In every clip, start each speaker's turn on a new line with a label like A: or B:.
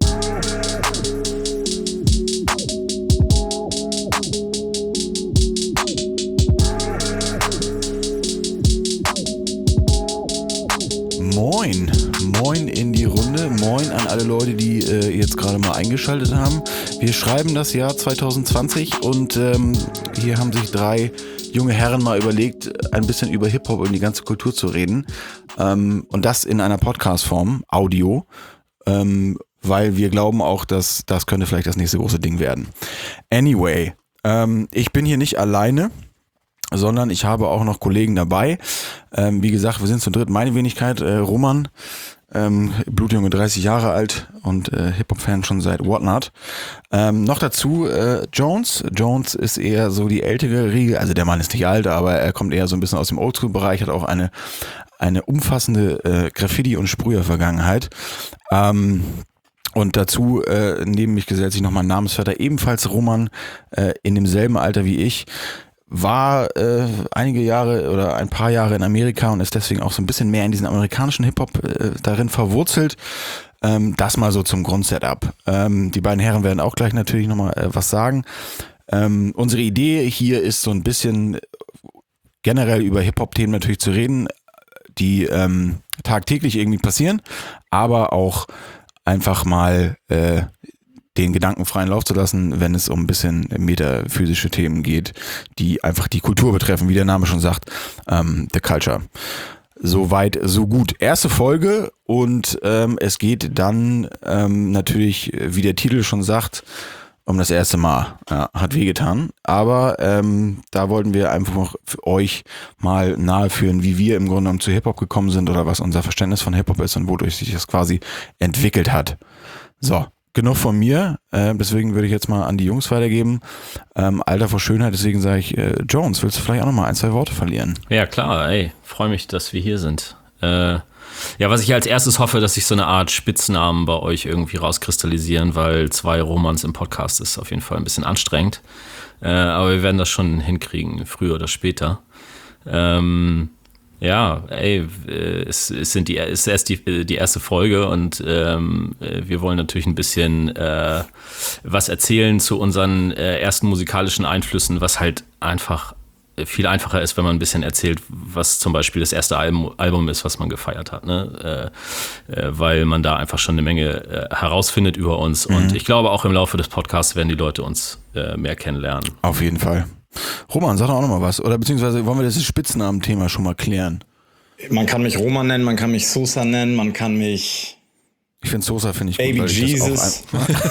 A: Moin in die Runde, moin an alle Leute, die jetzt gerade mal eingeschaltet haben. Wir schreiben das Jahr 2020 und hier haben sich 3 junge Herren mal überlegt, ein bisschen über Hip-Hop und die ganze Kultur zu reden. Und das in einer Podcast-Form, Audio, weil wir glauben auch, dass das könnte vielleicht das nächste große Ding werden. Anyway, ich bin hier nicht alleine, sondern ich habe auch noch Kollegen dabei. Wie gesagt, wir sind zu dritt. Meine Wenigkeit, Roman, Blutjunge, 30 Jahre alt und Hip-Hop-Fan schon seit Whatnot. Noch dazu Jones. Jones ist eher so die ältere Riege. Also der Mann ist nicht alt, aber er kommt eher so ein bisschen aus dem Oldschool-Bereich, hat auch eine umfassende Graffiti- und Sprüher-Vergangenheit. Und dazu neben mich gesellt sich noch mein Namensvetter, ebenfalls Roman, in demselben Alter wie ich. War einige Jahre oder ein paar Jahre in Amerika und ist deswegen auch so ein bisschen mehr in diesen amerikanischen Hip-Hop darin verwurzelt. Das mal so zum Grundsetup. Die beiden Herren werden auch gleich natürlich nochmal was sagen. Unsere Idee hier ist so ein bisschen generell über Hip-Hop-Themen natürlich zu reden, die tagtäglich irgendwie passieren, aber auch einfach mal den Gedanken freien Lauf zu lassen, wenn es um ein bisschen metaphysische Themen geht, die einfach die Kultur betreffen, wie der Name schon sagt, the culture. So weit, so gut. Erste Folge und es geht dann natürlich, wie der Titel schon sagt, um das erste Mal. Ja, hat wehgetan. Aber da wollten wir einfach noch für euch mal naheführen, wie wir im Grunde genommen zu Hip-Hop gekommen sind oder was unser Verständnis von Hip-Hop ist und wodurch sich das quasi entwickelt hat. So. Genug von mir, deswegen würde ich jetzt mal an die Jungs weitergeben. Alter vor Schönheit, deswegen sage ich, Jones, willst du vielleicht auch noch mal 1, 2 Worte verlieren?
B: Ja klar, freue mich, dass wir hier sind. Ja, was ich als erstes hoffe, dass sich so eine Art Spitznamen bei euch irgendwie rauskristallisieren, weil 2 Romans im Podcast ist auf jeden Fall ein bisschen anstrengend. Aber wir werden das schon hinkriegen, früher oder später. Ja, es ist erst die erste Folge und wir wollen natürlich ein bisschen was erzählen zu unseren ersten musikalischen Einflüssen, was halt einfach viel einfacher ist, wenn man ein bisschen erzählt, was zum Beispiel das erste Album ist, was man gefeiert hat, ne? Weil man da einfach schon eine Menge herausfindet über uns und ich glaube auch im Laufe des Podcasts werden die Leute uns mehr kennenlernen.
A: Auf jeden Fall. Roman, sag doch auch noch mal was. Oder beziehungsweise wollen wir das Spitznamen-Thema schon mal klären?
C: Man kann mich Roman nennen, man kann mich Sosa nennen, man kann mich...
A: Ich finde Sosa finde ich
C: Baby
A: gut, weil
C: Jesus.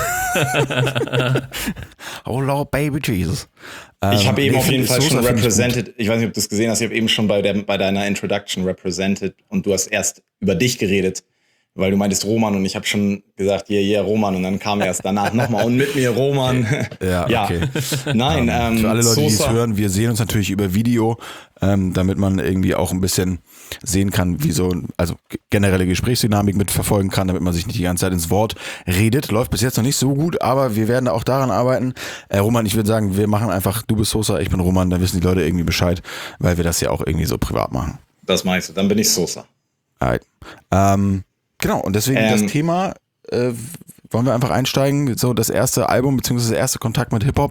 A: Oh Lord, Baby Jesus.
C: Ich habe eben auf jeden Fall
A: Sosa
C: schon represented, ich weiß nicht, ob du es gesehen hast, ich habe eben schon bei deiner Introduction represented und du hast erst über dich geredet, weil du meintest Roman und ich habe schon gesagt, yeah, Roman und dann kam erst danach nochmal und mit mir Roman.
A: Ja, okay.
C: Nein,
A: für alle Leute, die es
C: Sosa
A: hören, wir sehen uns natürlich über Video, damit man irgendwie auch ein bisschen sehen kann, wie so, also generelle Gesprächsdynamik mitverfolgen kann, damit man sich nicht die ganze Zeit ins Wort redet. Läuft bis jetzt noch nicht so gut, aber wir werden auch daran arbeiten. Roman, ich würde sagen, wir machen einfach, du bist Sosa, ich bin Roman, dann wissen die Leute irgendwie Bescheid, weil wir das ja auch irgendwie so privat machen.
C: Das meinst du, dann bin ich Sosa.
A: Alright. Genau, und deswegen das Thema, wollen wir einfach einsteigen, so das erste Album, beziehungsweise der erste Kontakt mit Hip-Hop,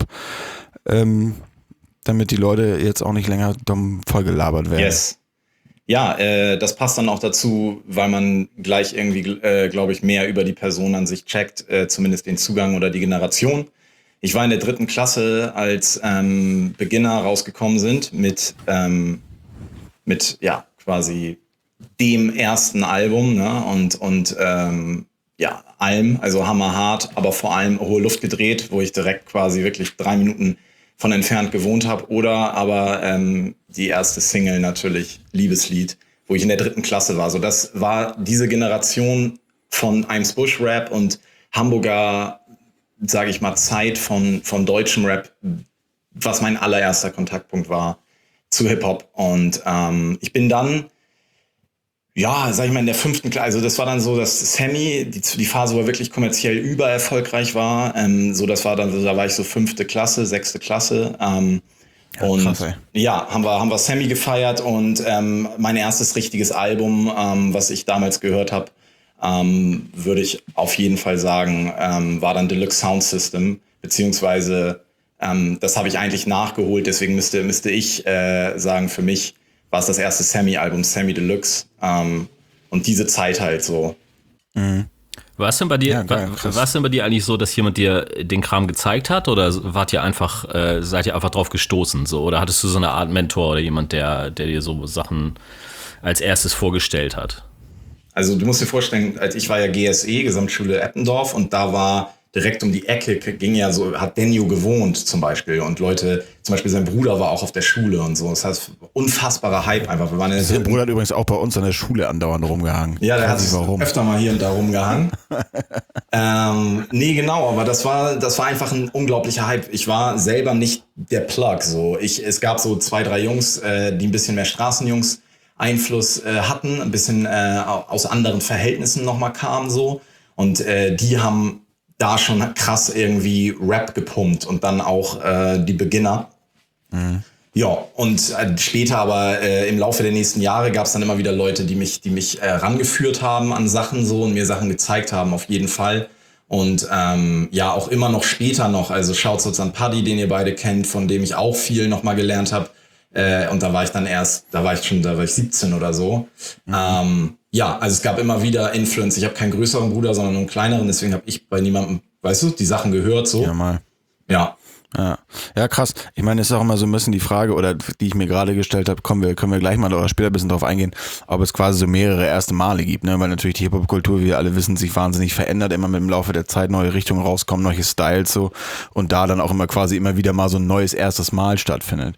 A: damit die Leute jetzt auch nicht länger dumm vollgelabert werden.
C: Yes. Ja, das passt dann auch dazu, weil man gleich irgendwie, glaube ich, mehr über die Person an sich checkt, zumindest den Zugang oder die Generation. Ich war in der 3. Klasse, als Beginner rausgekommen sind mit ja, quasi dem ersten Album, ne? und ja, Alm, also hammerhart, aber vor allem Hohe Luft gedreht, wo ich direkt quasi wirklich 3 Minuten von entfernt gewohnt habe. Oder aber die erste Single natürlich, Liebeslied, wo ich in der 3. Klasse war. So, das war diese Generation von Eimsbusch Rap und Hamburger, sage ich mal, Zeit von deutschem Rap, was mein allererster Kontaktpunkt war zu Hip-Hop. Und ich bin dann, ja, sag ich mal, in der 5. Klasse, also das war dann so, dass Sammy, die Phase, wo er wirklich kommerziell übererfolgreich war, so das war dann, da war ich so 5. Klasse, 6. Klasse, ja, und krass, ja, haben wir Sammy gefeiert und mein erstes richtiges Album, was ich damals gehört habe, würde ich auf jeden Fall sagen, war dann Deluxe Sound System, beziehungsweise das habe ich eigentlich nachgeholt, deswegen müsste ich sagen, für mich war es das erste Sammy-Album, Sammy Deluxe, und diese Zeit halt so.
B: Mhm. War es denn bei dir, eigentlich so, dass jemand dir den Kram gezeigt hat, oder seid ihr einfach drauf gestoßen, so, oder hattest du so eine Art Mentor oder jemand, der dir so Sachen als erstes vorgestellt hat?
C: Also du musst dir vorstellen, ich war ja GSE, Gesamtschule Eppendorf, und da war direkt um die Ecke, hat Denjo gewohnt zum Beispiel, und Leute, zum Beispiel sein Bruder war auch auf der Schule und so. Das heißt, unfassbarer Hype einfach. Wir waren
A: sein Bruder hat übrigens auch bei uns an der Schule andauernd rumgehangen.
C: Ja, der hat sich öfter mal hier und da rumgehangen. Nee, genau, aber das war einfach ein unglaublicher Hype. Ich war selber nicht der Plug, so. Es gab so 2, 3 Jungs, die ein bisschen mehr Straßenjungs Einfluss hatten, ein bisschen aus anderen Verhältnissen nochmal kamen, so. Und die haben da schon krass irgendwie Rap gepumpt, und dann auch die Beginner. Mhm. Ja, und später aber im Laufe der nächsten Jahre gab es dann immer wieder Leute, die mich rangeführt haben an Sachen so und mir Sachen gezeigt haben, auf jeden Fall. Und ja, auch immer noch später noch, also Shoutouts an Paddy, den ihr beide kennt, von dem ich auch viel nochmal gelernt habe. Und da war ich 17 oder so. Mhm. Ja, also es gab immer wieder Influence. Ich habe keinen größeren Bruder, sondern nur einen kleineren. Deswegen habe ich bei niemandem, weißt du, die Sachen gehört so.
A: Ja, mal.
C: Ja.
A: Ja, krass. Ich meine, es ist auch immer so ein bisschen die Frage, oder die ich mir gerade gestellt habe, können wir gleich mal oder später ein bisschen drauf eingehen, ob es quasi so mehrere erste Male gibt, ne? Weil natürlich die Hip-Hop-Kultur, wie wir alle wissen, sich wahnsinnig verändert, immer mit dem Laufe der Zeit neue Richtungen rauskommen, neue Styles so, und da dann auch immer wieder mal so ein neues erstes Mal stattfindet.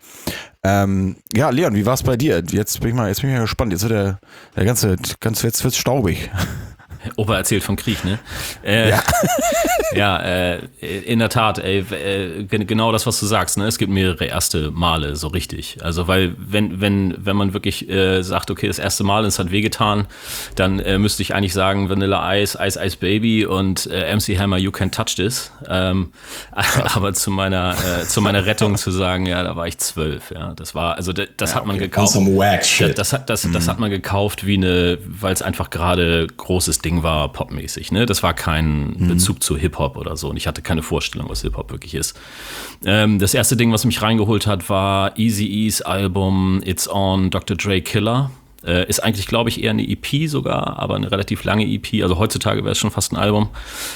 A: Ja, Leon, wie war es bei dir? Jetzt bin ich mal gespannt. Jetzt wird jetzt wird's staubig.
B: Opa erzählt vom Krieg, ne?
A: Ja.
B: Ja, in der Tat, genau das, was du sagst, ne? Es gibt mehrere erste Male, so richtig. Also, weil, wenn man wirklich sagt, okay, das erste Mal, es hat wehgetan, dann müsste ich eigentlich sagen Vanilla Ice, Ice Ice Baby und MC Hammer, You Can't Touch This. Aber zu meiner Rettung zu sagen, ja, da war ich 12, ja. Das war, also, das hat man gekauft. Das hat man gekauft weil es einfach gerade großes Ding war, popmäßig, ne? Das war kein Bezug zu Hip-Hop oder so, und ich hatte keine Vorstellung, was Hip-Hop wirklich ist. Das erste Ding, was mich reingeholt hat, war Eazy-E's Album It's On, Dr. Dre Killer. Ist eigentlich, glaube ich, eher eine EP sogar, aber eine relativ lange EP. Also heutzutage wäre es schon fast ein Album.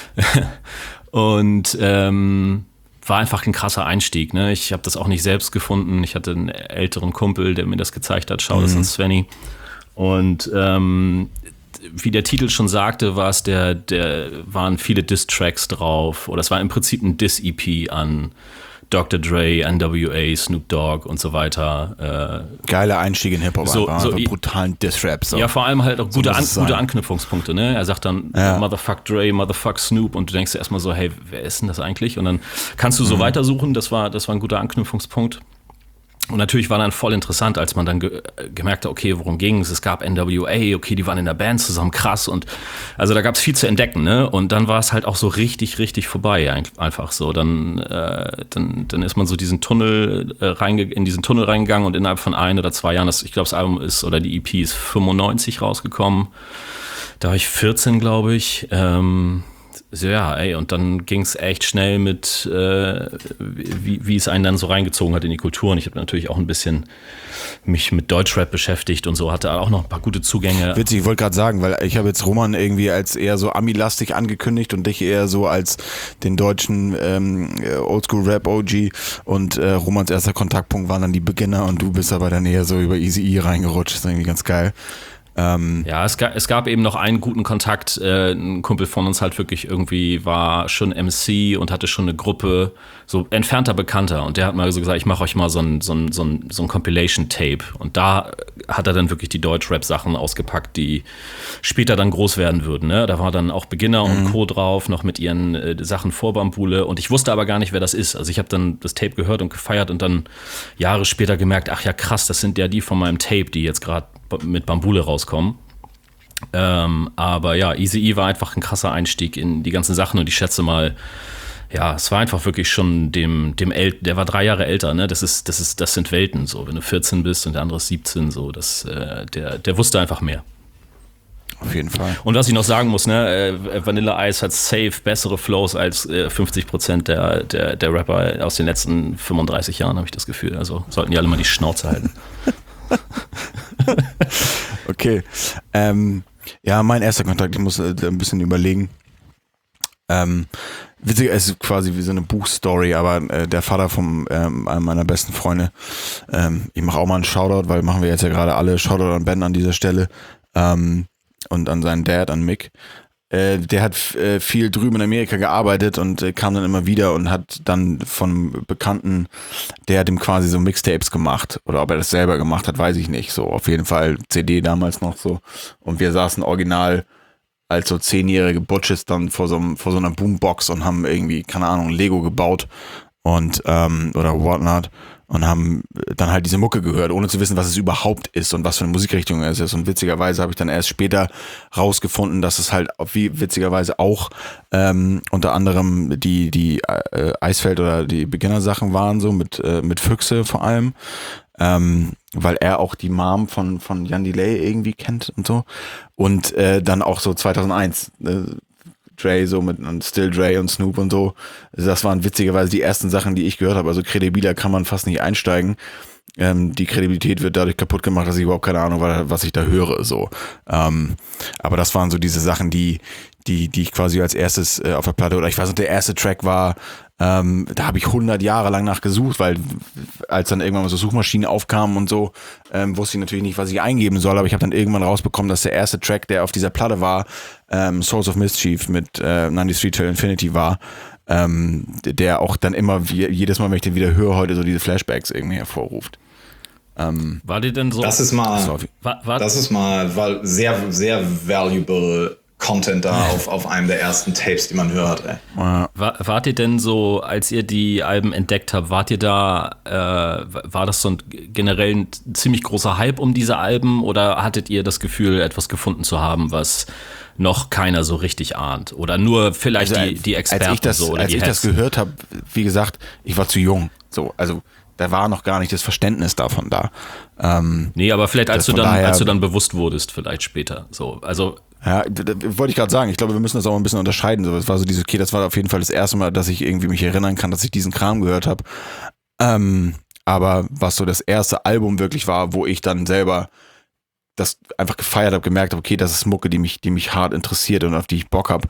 B: Und war einfach ein krasser Einstieg, ne? Ich habe das auch nicht selbst gefunden. Ich hatte einen älteren Kumpel, der mir das gezeigt hat. Schau, das ist Svenny. Und wie der Titel schon sagte, waren viele Diss-Tracks drauf, oder es war im Prinzip ein Diss-EP an Dr. Dre, NWA, Snoop Dogg und so weiter.
A: Geiler Einstieg in Hip-Hop, so brutalen Diss-Raps. So.
B: Ja, vor allem halt auch gute Anknüpfungspunkte, ne? Er sagt dann Motherfuck Dre, Motherfuck Snoop, und du denkst dir erstmal so, hey, wer ist denn das eigentlich? Und dann kannst du so weitersuchen, das war ein guter Anknüpfungspunkt. Und natürlich war dann voll interessant, als man dann gemerkt hat, okay, worum ging es? Es gab NWA, okay, die waren in der Band zusammen, krass. Und also da gab es viel zu entdecken, ne? Und dann war es halt auch so richtig, richtig vorbei, einfach so. Dann ist man so in diesen Tunnel reingegangen, und innerhalb von 1 oder 2 Jahren, ich glaube, das Album die EP ist 95 rausgekommen. Da war ich 14, glaube ich. So, ja, und dann ging es echt schnell mit, wie es einen dann so reingezogen hat in die Kultur. Und ich habe natürlich auch ein bisschen mich mit Deutschrap beschäftigt und so, hatte auch noch ein paar gute Zugänge.
A: Witzig, ich wollte gerade sagen, weil ich habe jetzt Roman irgendwie als eher so Ami-lastig angekündigt und dich eher so als den deutschen Oldschool-Rap-OG, und Romans erster Kontaktpunkt waren dann die Beginner, und du bist aber dann eher so über Eazy-E reingerutscht. Das ist irgendwie ganz geil.
B: Ja, es gab eben noch einen guten Kontakt. Ein Kumpel von uns halt wirklich irgendwie war schon MC und hatte schon eine Gruppe, so entfernter Bekannter. Und der hat mal so gesagt, ich mache euch mal so ein Compilation-Tape. Und da hat er dann wirklich die Deutsch-Rap-Sachen ausgepackt, die später dann groß werden würden. Ne? Da war dann auch Beginner und Co. drauf, noch mit ihren Sachen vor Bambule. Und ich wusste aber gar nicht, wer das ist. Also ich habe dann das Tape gehört und gefeiert und dann Jahre später gemerkt, ach ja krass, das sind ja die von meinem Tape, die jetzt gerade mit Bambule rauskommen. Aber ja, Eazy-E war einfach ein krasser Einstieg in die ganzen Sachen, und ich schätze mal, ja, es war einfach wirklich schon der war 3 Jahre älter, ne? Das sind Welten, so, wenn du 14 bist und der andere ist 17, so, der wusste einfach mehr.
A: Auf jeden Fall.
B: Und was ich noch sagen muss, ne, Vanilla Ice hat safe bessere Flows als 50% der Rapper aus den letzten 35 Jahren, habe ich das Gefühl. Also sollten die alle mal die Schnauze halten.
A: Okay. Ja, mein erster Kontakt, ich muss ein bisschen überlegen. Witzig, es ist quasi wie so eine Buchstory, aber der Vater von einem meiner besten Freunde, ich mache auch mal einen Shoutout, weil machen wir jetzt ja gerade alle, Shoutout an Ben an dieser Stelle, und an seinen Dad, an Mick. Der hat viel drüben in Amerika gearbeitet und kam dann immer wieder und hat dann von Bekannten, der hat ihm quasi so Mixtapes gemacht. Oder ob er das selber gemacht hat, weiß ich nicht. So, auf jeden Fall CD damals noch so. Und wir saßen original als so 10-jährige Butches dann vor so einer Boombox und haben irgendwie, keine Ahnung, Lego gebaut und oder whatnot. Und haben dann halt diese Mucke gehört, ohne zu wissen, was es überhaupt ist und was für eine Musikrichtung es ist. Und witzigerweise habe ich dann erst später rausgefunden, dass es halt wie witzigerweise auch unter anderem die Eisfeld oder die Beginner-Sachen waren, so mit Füchse vor allem. Weil er auch die Mom von Jan Delay irgendwie kennt und so. Und dann auch so 2001, Dre, so mit Still Dre und Snoop und so. Das waren witzigerweise die ersten Sachen, die ich gehört habe. Also kredibiler kann man fast nicht einsteigen. Die Kredibilität wird dadurch kaputt gemacht, dass ich überhaupt keine Ahnung habe, was ich da höre. So. Aber das waren so diese Sachen, die ich quasi als erstes auf der Platte, oder ich weiß nicht, der erste Track war, da habe ich 100 Jahre lang nachgesucht, weil als dann irgendwann mal so Suchmaschinen aufkamen und so, wusste ich natürlich nicht, was ich eingeben soll, aber ich habe dann irgendwann rausbekommen, dass der erste Track, der auf dieser Platte war, Source of Mischief mit 93 Till Infinity war, der auch dann immer, jedes Mal, wenn ich den wieder höre, heute so diese Flashbacks irgendwie hervorruft.
B: War dir denn so?
C: Das ist mal sehr, sehr valuable Content da auf einem der ersten Tapes, die man hört. Ey.
B: Wart ihr denn so, als ihr die Alben entdeckt habt, war das so generell ein ziemlich großer Hype um diese Alben oder hattet ihr das Gefühl, etwas gefunden zu haben, was noch keiner so richtig ahnt? Oder nur vielleicht also, die Experten
A: als ich das gehört habe, wie gesagt, ich war zu jung. So, also da war noch gar nicht das Verständnis davon da.
B: Nee, aber vielleicht als du dann bewusst wurdest, vielleicht später. So, also
A: ja, wollte ich gerade sagen. Ich glaube, wir müssen das auch ein bisschen unterscheiden. So, es war so dieses, okay, das war auf jeden Fall das erste Mal, dass ich irgendwie mich erinnern kann, dass ich diesen Kram gehört habe. Aber was so das erste Album wirklich war, wo ich dann selber das einfach gefeiert habe, gemerkt habe, okay, das ist Mucke, die mich hart interessiert und auf die ich Bock habe.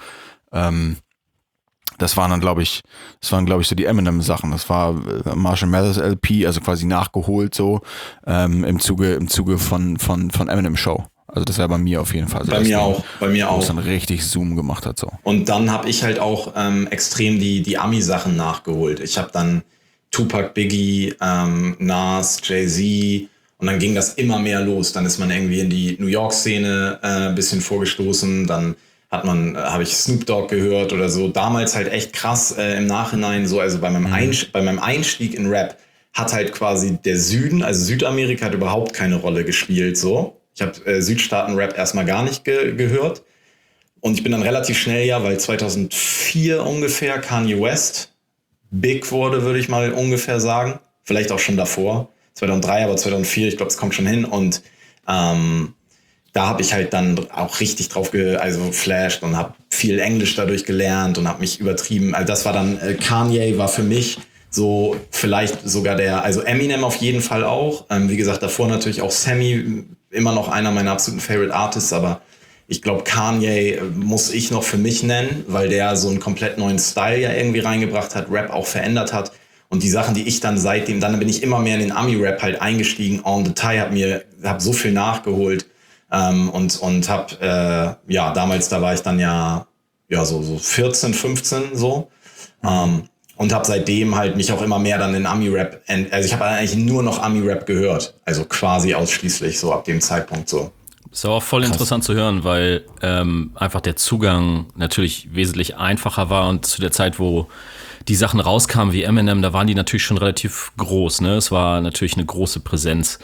A: Das waren, glaube ich, so die Eminem-Sachen. Das war Marshall Mathers LP, also quasi nachgeholt so im Zuge von Eminem Show. Also das wäre bei mir auf jeden Fall so.
C: Bei mir auch.
A: Wo es dann richtig Zoom gemacht hat so.
C: Und dann habe ich halt auch extrem die Ami-Sachen nachgeholt. Ich habe dann Tupac, Biggie, Nas, Jay-Z und dann ging das immer mehr los. Dann ist man irgendwie in die New York-Szene ein bisschen vorgestoßen. Dann habe ich Snoop Dogg gehört oder so. Damals halt echt krass im Nachhinein so. Also bei meinem Einstieg in Rap hat halt quasi der Süden, also Südamerika hat überhaupt keine Rolle gespielt so. Ich habe Südstaaten-Rap erstmal gar nicht gehört. Und ich bin dann relativ schnell weil 2004 ungefähr Kanye West big wurde, würde ich mal ungefähr sagen. Vielleicht auch schon davor. 2003, aber 2004, ich glaube, es kommt schon hin. Und da habe ich halt dann auch richtig drauf flasht und habe viel Englisch dadurch gelernt und habe mich übertrieben. Also das war dann, Kanye war für mich so vielleicht sogar also Eminem auf jeden Fall auch. Wie gesagt, davor natürlich auch Sammy, immer noch einer meiner absoluten Favorite Artists, aber ich glaube, Kanye muss ich noch für mich nennen, weil der so einen komplett neuen Style ja irgendwie reingebracht hat, Rap auch verändert hat. Und die Sachen, die ich dann dann bin ich immer mehr in den Ami-Rap halt eingestiegen, en Detail, hab so viel nachgeholt und hab, damals, da war ich dann so 14, 15 so. Und habe seitdem halt mich auch immer mehr dann in Ami-Rap, also ich habe eigentlich nur noch Ami-Rap gehört, also quasi ausschließlich so ab dem Zeitpunkt so.
B: Ist auch voll interessant zu hören, weil einfach der Zugang natürlich wesentlich einfacher war und zu der Zeit, wo die Sachen rauskamen wie Eminem, da waren die natürlich schon relativ groß, ne? Es war natürlich eine große Präsenz,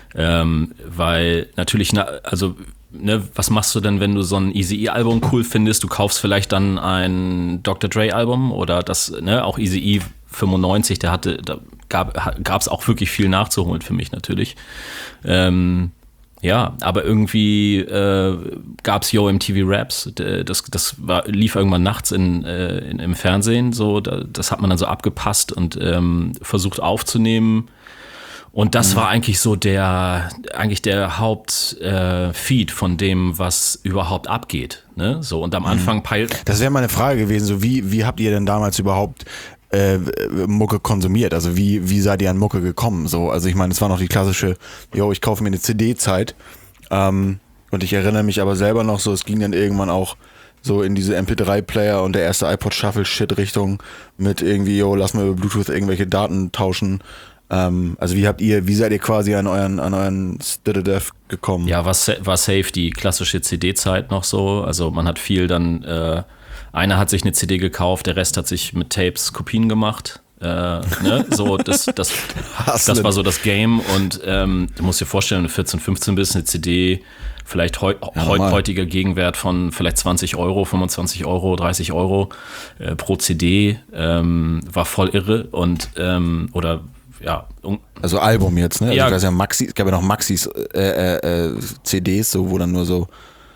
B: weil natürlich, was machst du denn, wenn du so ein Eazy-E-Album cool findest? Du kaufst vielleicht dann ein Dr. Dre-Album oder auch Eazy-E 95, da gab es auch wirklich viel nachzuholen für mich natürlich. Ja, aber irgendwie gab's Yo MTV Raps, lief irgendwann nachts im Fernsehen, so, das hat man dann so abgepasst und versucht aufzunehmen. Und das war eigentlich so der Hauptfeed von dem, was überhaupt abgeht. Ne? So, und am Anfang
A: Das wäre meine Frage gewesen, so wie habt ihr denn damals überhaupt Mucke konsumiert? Also wie seid ihr an Mucke gekommen? So, also ich meine, es war noch die klassische, ich kaufe mir eine CD-Zeit. Und ich erinnere mich aber selber noch so, es ging dann irgendwann auch so in diese MP3-Player und der erste iPod Shuffle-Shit-Richtung mit irgendwie, lass mal über Bluetooth irgendwelche Daten tauschen. Also wie seid ihr quasi an euren Stiddedev gekommen?
B: Ja, war safe die klassische CD-Zeit noch so. Also man hat viel dann, einer hat sich eine CD gekauft, der Rest hat sich mit Tapes Kopien gemacht. Ne? So, das war so das Game. Und du musst dir vorstellen, wenn du 14, 15 bist, eine CD, vielleicht heutiger Gegenwert von vielleicht 20 Euro, 25 Euro, 30 Euro pro CD, war voll irre. Und
A: also Album jetzt, ne? Also
B: ja.
A: Ich weiß ja, es gab ja noch Maxis CDs, so, wo dann nur so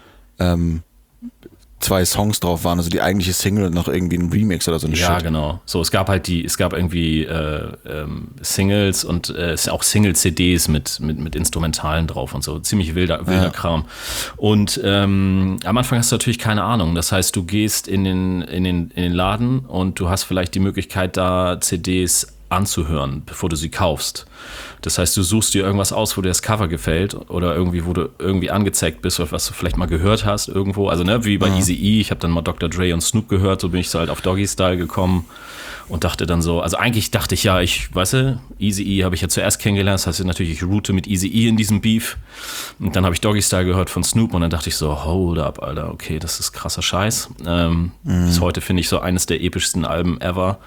A: 2 Songs drauf waren, also die eigentliche Single und noch irgendwie ein Remix oder so ein Shit.
B: Ja, genau. So, es gab irgendwie Singles und auch Single-CDs mit Instrumentalen drauf und so. Ziemlich wilder Kram. Und am Anfang hast du natürlich keine Ahnung. Das heißt, du gehst in den Laden und du hast vielleicht die Möglichkeit, da CDs anzuhören, bevor du sie kaufst. Das heißt, du suchst dir irgendwas aus, wo dir das Cover gefällt oder irgendwie, wo du irgendwie angezeigt bist oder was du vielleicht mal gehört hast irgendwo. Also ne, wie bei Eazy-E, ich habe dann mal Dr. Dre und Snoop gehört, so bin ich so halt auf Doggy-Style gekommen und dachte dann so, also eigentlich dachte ich ja, Eazy-E habe ich ja zuerst kennengelernt, das heißt natürlich, ich route mit Eazy-E in diesem Beef und dann habe ich Doggy-Style gehört von Snoop und dann dachte ich so, hold up, Alter, okay, das ist krasser Scheiß. Bis heute finde ich so eines der epischsten Alben ever.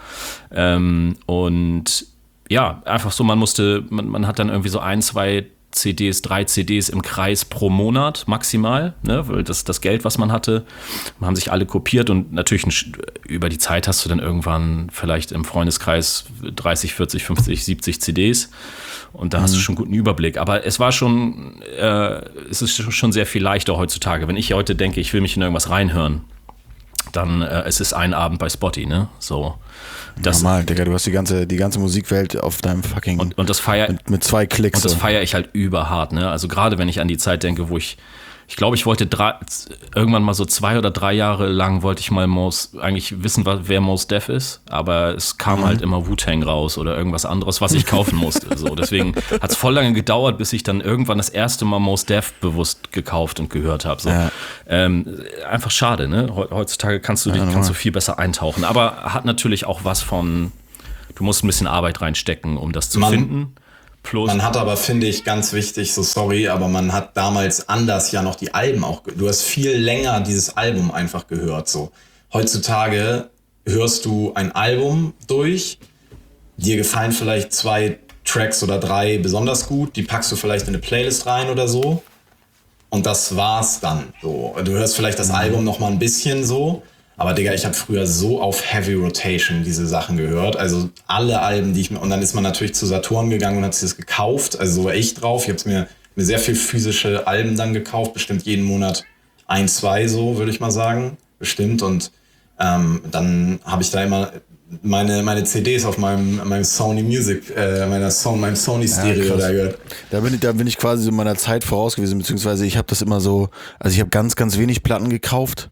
B: Und ja, einfach so, man hat dann irgendwie so 1, 2 CDs, 3 CDs im Kreis pro Monat maximal, ne? Weil das Geld, was man hatte, haben sich alle kopiert und natürlich über die Zeit hast du dann irgendwann vielleicht im Freundeskreis 30, 40, 50, 70 CDs und da hast du schon einen guten Überblick. Aber es ist schon sehr viel leichter heutzutage. Wenn ich heute denke, ich will mich in irgendwas reinhören, dann es ist ein Abend bei Spotify, ne? So.
A: Normal, Digga, du hast die ganze Musikwelt auf deinem fucking
B: und das
A: mit 2 Klicks.
B: Und das feiere ich halt überhart, ne? Also gerade wenn ich an die Zeit denke, wo ich glaube, ich wollte irgendwann mal so 2 oder 3 Jahre lang wollte ich mal eigentlich wissen, wer Mos Def ist, aber es kam halt immer Wu-Tang raus oder irgendwas anderes, was ich kaufen musste. So, deswegen hat es voll lange gedauert, bis ich dann irgendwann das erste Mal Mos Def bewusst gekauft und gehört habe. So. Ja. Einfach schade, ne? Heutzutage kannst du viel besser eintauchen, aber hat natürlich auch was von, du musst ein bisschen Arbeit reinstecken, um das zu finden.
C: Man hat aber, finde ich, ganz wichtig, so sorry, aber man hat damals anders ja noch die Alben auch, du hast viel länger dieses Album einfach gehört, so. Heutzutage hörst du ein Album durch, dir gefallen vielleicht 2 Tracks oder 3 besonders gut, die packst du vielleicht in eine Playlist rein oder so und das war's dann, so. Du hörst vielleicht das Album noch mal ein bisschen so, aber Digga, ich habe früher so auf Heavy Rotation diese Sachen gehört. Also alle Alben, und dann ist man natürlich zu Saturn gegangen und hat sich das gekauft. Also so war ich drauf. Ich habe mir sehr viel physische Alben dann gekauft. Bestimmt jeden Monat 1, 2 so, würde ich mal sagen. Bestimmt. Und dann habe ich da immer meine CDs auf meinem Sony Music, meinem Sony Stereo da gehört.
A: Da bin ich quasi so meiner Zeit voraus gewesen. Beziehungsweise ich habe das immer so, also ich habe ganz, ganz wenig Platten gekauft.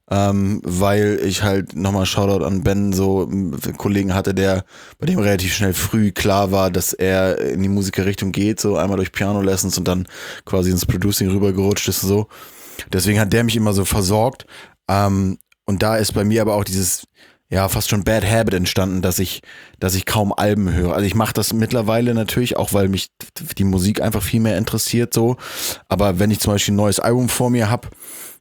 A: Weil ich halt nochmal Shoutout an Ben, so einen Kollegen hatte, bei dem relativ schnell früh klar war, dass er in die Musikerrichtung geht, so einmal durch Piano-Lessons und dann quasi ins Producing rübergerutscht ist und so. Deswegen hat der mich immer so versorgt. Und da ist bei mir aber auch dieses, ja, fast schon Bad Habit entstanden, dass ich kaum Alben höre. Also ich mache das mittlerweile natürlich auch, weil mich die Musik einfach viel mehr interessiert, so. Aber wenn ich zum Beispiel ein neues Album vor mir habe,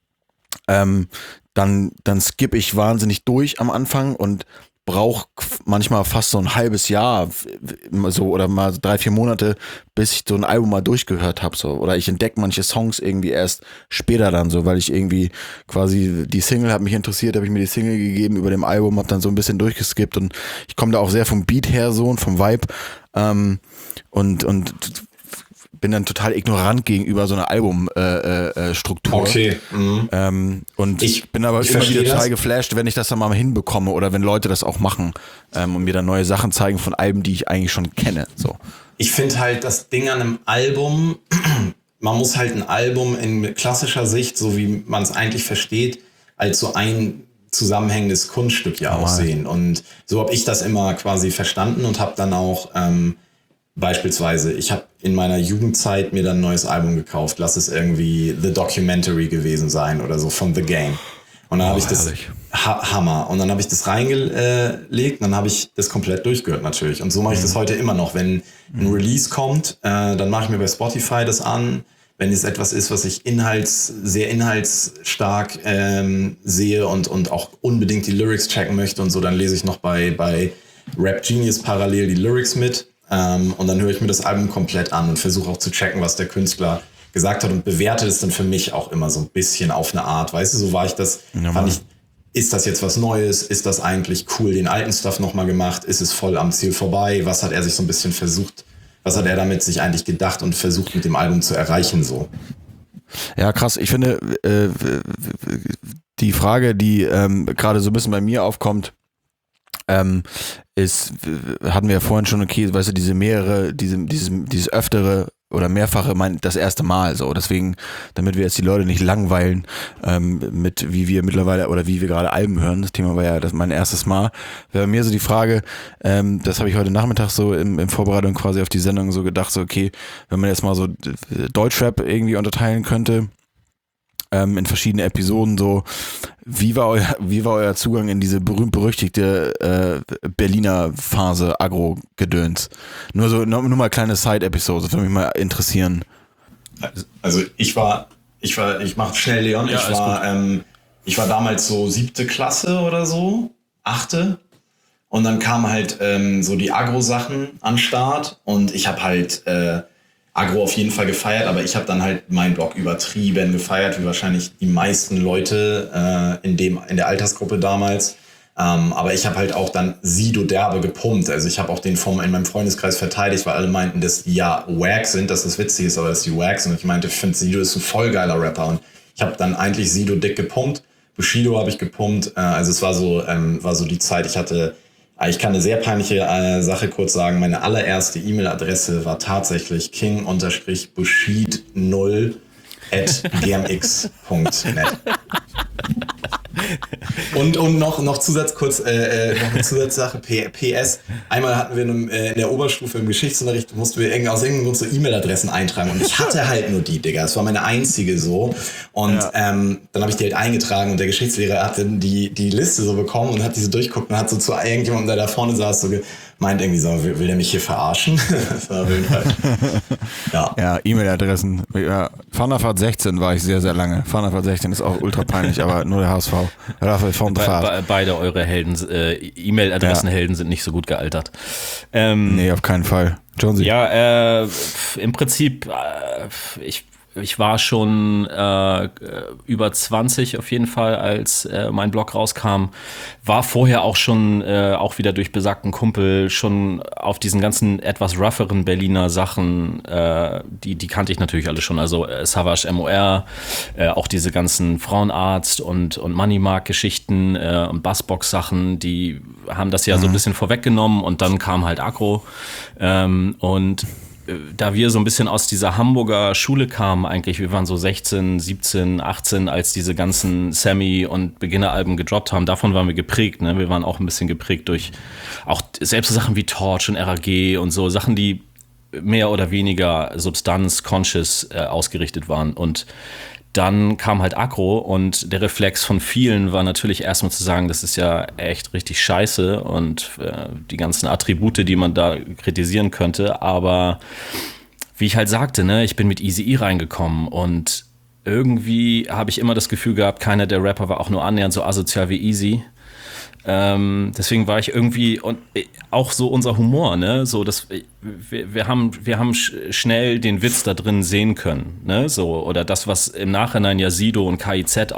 A: dann skippe ich wahnsinnig durch am Anfang und brauche manchmal fast so ein halbes Jahr so oder mal 3-4 Monate, bis ich so ein Album mal durchgehört habe. So. Oder ich entdecke manche Songs irgendwie erst später dann so, weil ich irgendwie quasi die Single hat mich interessiert, habe ich mir die Single gegeben über dem Album, habe dann so ein bisschen durchgeskippt und ich komme da auch sehr vom Beat her so und vom Vibe und bin dann total ignorant gegenüber so einer Albumstruktur.
C: Okay.
A: Und ich bin aber immer wieder total geflasht, wenn ich das dann mal hinbekomme oder wenn Leute das auch machen und mir dann neue Sachen zeigen von Alben, die ich eigentlich schon kenne. So.
C: Ich finde halt das Ding an einem Album, man muss halt ein Album in klassischer Sicht, so wie man es eigentlich versteht, als so ein zusammenhängendes Kunststück ja auch sehen. Und so habe ich das immer quasi verstanden und habe dann auch beispielsweise, ich habe in meiner Jugendzeit mir dann ein neues Album gekauft. Lass es irgendwie The Documentary gewesen sein oder so von The Game. Und dann habe ich das, Hammer. Und dann habe ich das reingelegt und dann habe ich das komplett durchgehört natürlich. Und so mache ich das heute immer noch. Wenn ein Release kommt, dann mache ich mir bei Spotify das an. Wenn es etwas ist, was ich sehr inhaltsstark sehe und auch unbedingt die Lyrics checken möchte und so, dann lese ich noch bei Rap Genius parallel die Lyrics mit. Und dann höre ich mir das Album komplett an und versuche auch zu checken, was der Künstler gesagt hat und bewerte es dann für mich auch immer so ein bisschen auf eine Art. Weißt du, so war ich das, ist das jetzt was Neues? Ist das eigentlich cool, den alten Stuff nochmal gemacht? Ist es voll am Ziel vorbei? Was hat er sich so ein bisschen versucht? Was hat er damit sich eigentlich gedacht und versucht mit dem Album zu erreichen so?
A: Ja, krass. Ich finde, die Frage, die gerade so ein bisschen bei mir aufkommt, ist, hatten wir ja vorhin schon, okay, weißt du, dieses öftere oder mehrfache, das erste Mal so. Deswegen, damit wir jetzt die Leute nicht langweilen, mit wie wir mittlerweile oder wie wir gerade Alben hören. Das Thema war ja mein erstes Mal. Wäre bei mir so die Frage, das habe ich heute Nachmittag so in Vorbereitung quasi auf die Sendung so gedacht, so okay, wenn man jetzt mal so Deutschrap irgendwie unterteilen könnte, in verschiedenen Episoden so, wie war euer Zugang in diese berühmt-berüchtigte Berliner Phase Agro-Gedöns? Nur mal kleine Side-Episode, das würde mich mal interessieren.
C: Also ich mach schnell, Leon,
B: Ja,
C: ich war damals so 7. Klasse oder so, 8. Und dann kamen halt so die Agro-Sachen an den Start und ich habe halt Agro auf jeden Fall gefeiert, aber ich habe dann halt meinen Blog übertrieben gefeiert, wie wahrscheinlich die meisten Leute in der Altersgruppe damals. Aber ich habe halt auch dann Sido derbe gepumpt. Also ich habe auch den in meinem Freundeskreis verteidigt, weil alle meinten, dass die ja wack sind, dass das witzig ist, aber dass die wack sind. Und ich meinte, ich finde Sido ist ein voll geiler Rapper. Und ich habe dann eigentlich Sido dick gepumpt. Bushido habe ich gepumpt. Also es war so die Zeit, ich kann eine sehr peinliche Sache kurz sagen. Meine allererste E-Mail-Adresse war tatsächlich king-bushid0@gmx.net. Und noch Zusatzsache, PS. Einmal hatten wir in der Oberstufe im Geschichtsunterricht, mussten wir aus irgendeinem Grund so E-Mail-Adressen eintragen. Und ich hatte halt nur die, Digga. Das war meine einzige so. Und dann habe ich die halt eingetragen und der Geschichtslehrer hat dann die Liste so bekommen und hat diese durchguckt und hat so zu irgendjemandem, der da vorne saß, so meint irgendwie so, will der mich hier verarschen? Das war auf jeden Fall.
A: Ja, E-Mail-Adressen. Ja, Fanafahrt 16 war ich sehr, sehr lange. Fanafahrt 16 ist auch ultra peinlich, aber nur der HSV.
B: Beide eure Helden, E-Mail-Adressenhelden sind nicht so gut gealtert.
A: Nee, auf keinen Fall. Jonesy.
B: Ja, im Prinzip, ich war schon über 20 auf jeden Fall, als mein Blog rauskam. War vorher auch schon, auch wieder durch besagten Kumpel, schon auf diesen ganzen etwas rougheren Berliner Sachen, die kannte ich natürlich alle schon. Also Savage MOR, auch diese ganzen Frauenarzt und Moneymark-Geschichten und Bassbox-Sachen, die haben das ja so ein bisschen vorweggenommen und dann kam halt Agro und da wir so ein bisschen aus dieser Hamburger Schule kamen eigentlich, wir waren so 16, 17, 18, als diese ganzen Sammy- und Beginner-Alben gedroppt haben, davon waren wir geprägt, ne? Wir waren auch ein bisschen geprägt durch auch selbst so Sachen wie Torch und RAG und so, Sachen, die mehr oder weniger Substanz-conscious ausgerichtet waren und dann kam halt Agro und der Reflex von vielen war natürlich erstmal zu sagen, das ist ja echt richtig scheiße und die ganzen Attribute, die man da kritisieren könnte, aber wie ich halt sagte, ne, ich bin mit Eazy-E reingekommen und irgendwie habe ich immer das Gefühl gehabt, keiner der Rapper war auch nur annähernd so asozial wie Eazy. Deswegen war ich irgendwie und auch so unser Humor, ne, so dass wir haben schnell den Witz da drin sehen können, ne, so oder das, was im Nachhinein ja Sido und KIZ auch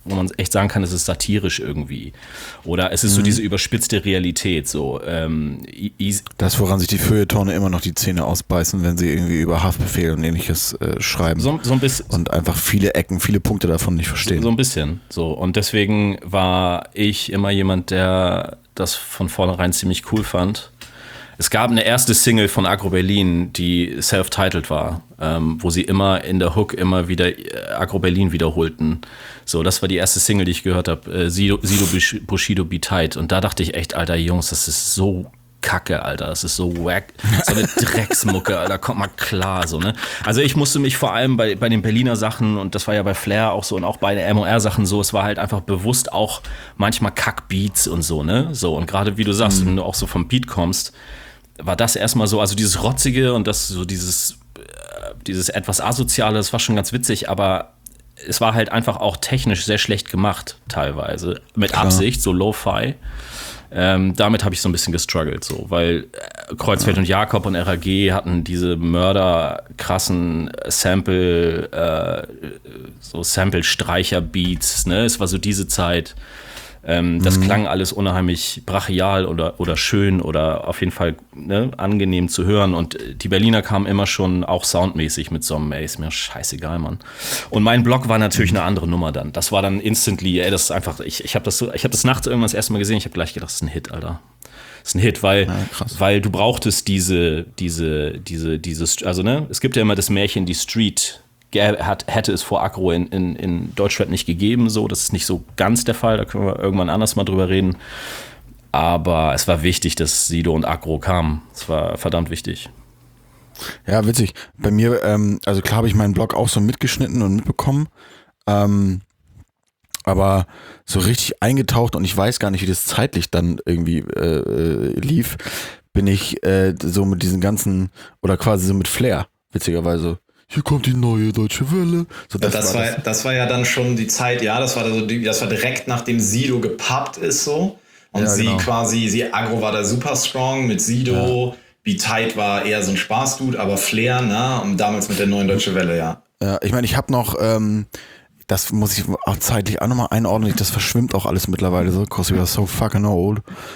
B: wo man echt sagen kann, es ist satirisch irgendwie. Oder es ist so diese überspitzte Realität. So,
A: das, woran sich die Feuilletone immer noch die Zähne ausbeißen, wenn sie irgendwie über Haftbefehl und ähnliches schreiben.
B: So ein bisschen.
A: Und einfach viele Ecken, viele Punkte davon nicht verstehen.
B: So ein bisschen. So. Und deswegen war ich immer jemand, der das von vornherein ziemlich cool fand. Es gab eine erste Single von Agro Berlin, die self-titled war, wo sie immer in der Hook immer wieder Agro Berlin wiederholten. So, das war die erste Single, die ich gehört habe, Sido Bushido Be Tight. Und da dachte ich echt, Alter, Jungs, das ist so Kacke, Alter, das ist so wack, so eine Drecksmucke, Alter, kommt mal klar, so, ne? Also ich musste mich vor allem bei den Berliner Sachen, und das war ja bei Flair auch so und auch bei den MOR-Sachen so, es war halt einfach bewusst auch manchmal Kack-Beats und so, ne? So, und gerade wie du sagst, wenn du auch so vom Beat kommst, war das erstmal so, also dieses Rotzige und das so dieses etwas Asoziale, das war schon ganz witzig, aber es war halt einfach auch technisch sehr schlecht gemacht, teilweise, mit Absicht, so Lo-Fi. Damit habe ich so ein bisschen gestruggelt, so, weil Kreuzfeld und Jakob und RAG hatten diese mörderkrassen Sample-Streicher-Beats, ne? Es war so diese Zeit. Das klang alles unheimlich brachial oder schön oder auf jeden Fall, ne, angenehm zu hören. Und die Berliner kamen immer schon auch soundmäßig mit so einem, ey, ist mir scheißegal, Mann. Und mein Blog war natürlich eine andere Nummer dann. Das war dann instantly, ey, das ist einfach, ich habe das nachts irgendwann das erste Mal gesehen, ich habe gleich gedacht, das ist ein Hit, Alter. Das ist ein Hit, weil du brauchtest diese, also, ne, es gibt ja immer das Märchen, die Street hätte es vor Agro in Deutschrap nicht gegeben, so, das ist nicht so ganz der Fall, da können wir irgendwann anders mal drüber reden, aber es war wichtig, dass Sido und Agro kamen, es war verdammt wichtig.
A: Ja, witzig, bei mir, also klar habe ich meinen Blog auch so mitgeschnitten und mitbekommen, aber so richtig eingetaucht und ich weiß gar nicht, wie das zeitlich dann irgendwie lief, bin ich so mit diesen ganzen, oder quasi so mit Flair, witzigerweise. Hier kommt die neue Deutsche Welle. So,
C: das war ja dann schon die Zeit, ja, das war direkt nachdem Sido gepappt ist so. Und ja, genau. Agro war da super strong mit Sido, Be Tight war eher so ein Spaßdude, aber Flair, ne, und damals mit der neuen Deutsche Welle, ja. Ja,
A: ich meine, ich habe noch, das muss ich auch zeitlich auch nochmal einordnen, das verschwimmt auch alles mittlerweile so, cause we are so fucking old.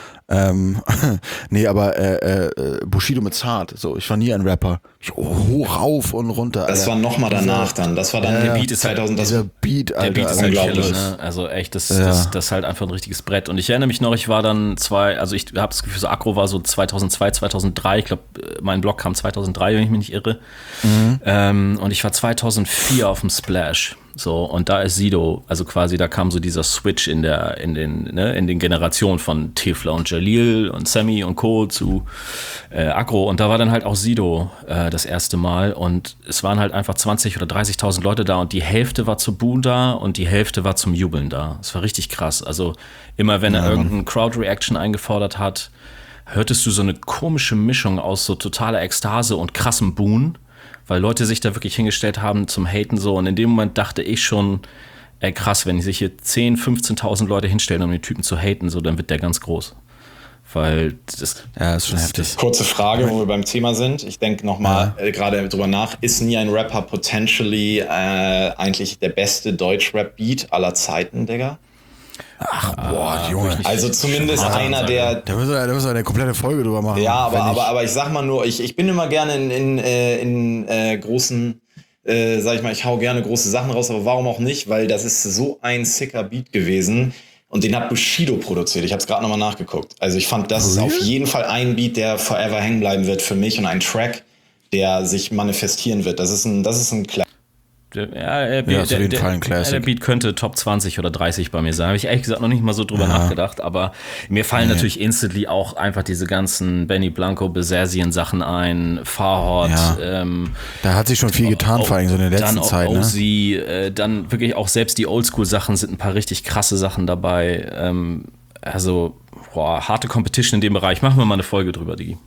A: Nee, aber Bushido mit Zart, so, ich war nie ein Rapper. Hoch rauf und runter.
C: Das war nochmal danach dann. Das war dann
B: der Beat ist 2000.
A: Dieser Beat, Alter.
B: Der Beat ist unglaublich. Ne? Also echt, das ist halt einfach ein richtiges Brett. Und ich erinnere mich noch, ich war dann ich habe das Gefühl, so Agro war so 2002, 2003. Ich glaube, mein Blog kam 2003, wenn ich mich nicht irre. Und ich war 2004 auf dem Splash. So, und da ist Sido, also quasi, da kam so dieser Switch in den Generationen von Tefla und Jalil und Sammy und Co. zu Agro. Und da war dann halt auch Sido das erste Mal. Und es waren halt einfach 20.000 oder 30.000 Leute da und die Hälfte war zu Buhen da und die Hälfte war zum Jubeln da. Es war richtig krass. Also immer, wenn er irgendeine Crowd-Reaction eingefordert hat, hörtest du so eine komische Mischung aus so totaler Ekstase und krassem Buhen, weil Leute sich da wirklich hingestellt haben zum Haten so. Und in dem Moment dachte ich schon, ey krass, wenn sich hier 10.000, 15.000 Leute hinstellen, um den Typen zu haten, so, dann wird der ganz groß. Weil das
A: ist schon heftig.
C: Kurze Frage, wo wir beim Thema sind. Ich denke nochmal gerade drüber nach. Ist nie ein Rapper potentially eigentlich der beste Deutsch-Rap-Beat aller Zeiten, Digga?
A: Ach, boah, Junge.
C: Also zumindest einer, der...
A: Da müssen wir eine komplette Folge drüber machen.
C: Ja, aber ich sag mal nur, ich bin immer gerne in großen, sag ich mal, ich hau gerne große Sachen raus, aber warum auch nicht? Weil das ist so ein sicker Beat gewesen und den hat Bushido produziert. Ich habe es gerade nochmal nachgeguckt. Also ich fand, das ist auf jeden Fall ein Beat, der forever hängen bleiben wird für mich und ein Track, der sich manifestieren wird. Das ist ein
B: der Beat könnte Top 20 oder 30 bei mir sein. Habe ich ehrlich gesagt noch nicht mal so drüber nachgedacht, aber mir fallen natürlich instantly auch einfach diese ganzen Benny Blanco, Besersien Sachen ein, Farhot. Ja.
A: Da hat sich schon viel getan, vor allem so in der letzten Zeit.
B: Dann OZ, dann wirklich auch selbst die Oldschool-Sachen sind ein paar richtig krasse Sachen dabei. Harte Competition in dem Bereich. Machen wir mal eine Folge drüber, Digi.